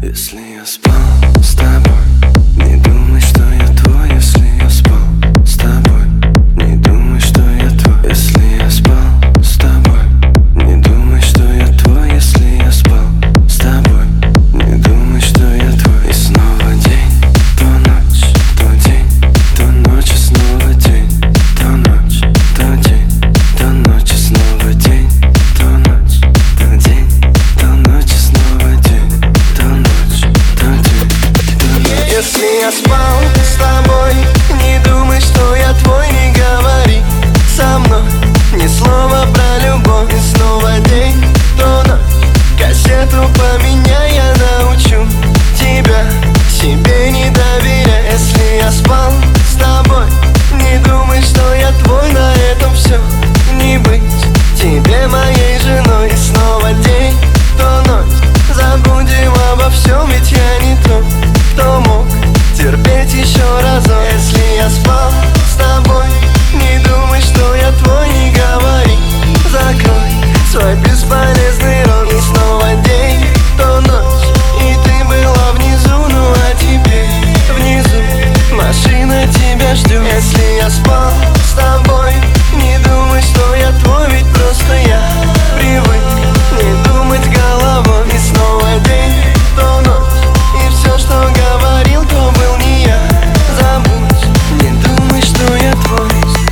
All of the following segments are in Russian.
Если я спал с тобой, не думай, что я твой. Если я спал с тобой, не думай, что я твой. Если я спал с тобой, не думай, что я твой. Если я спал с тобой, не думай, что я твой. И снова день, то ночь, то день, то ночь, и снова день, то ночь, то день, то ночь, и снова день, то ночь, то день, то ночь, и снова день, то ночь, то день, то ночь. Если я спал с тобой, не думай, что я твой. Не говори со мной ни слова про любовь. И снова день, то ночь, кассету поменяй, я научу тебя себе не доверяй. Если я спал с тобой, не думай, что я твой. На этом все, не быть тебе моей женой. И снова день, то ночь, забудем обо всем, ведь я не тот, кто мог терпеть еще разок. Если я спал с тобой, не думай, что я твой. Не говори, закрой свой бесполезный рот. И снова день, то ночь, и ты была внизу. Ну а теперь внизу машина тебя ждет. Если я спал с тобой, не думай, что я твой. Ведь просто я привык не думать головой. И снова день, то ночь, и все, что говорил, то был не я. Забудь, не думай, что я твой.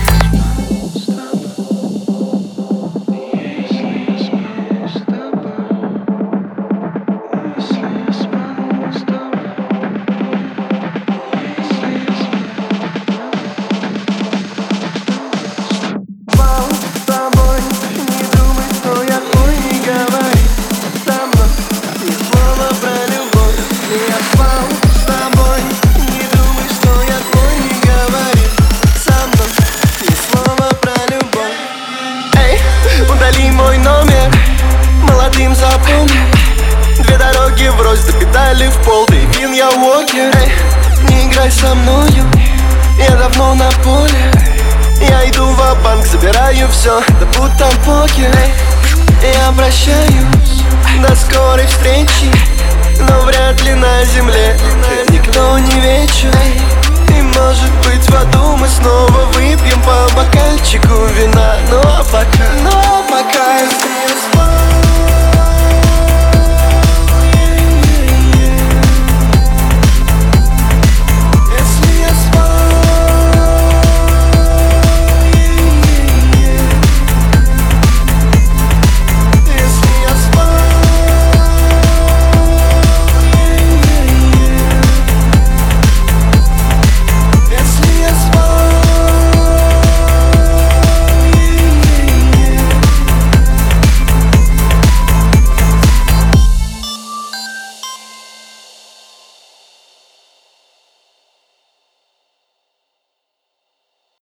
Удали мой номер, молодым запомни. Две дороги врозь, до педали в пол. Ты пин, я уокер. Не играй со мною, я давно на поле. Я иду ва-банк, забираю все, да будь там покер. Я обращаюсь, до скорой встречи. Но вряд ли на земле никто не вечен. И может быть в аду мы снова выпьем по бокальчику вина.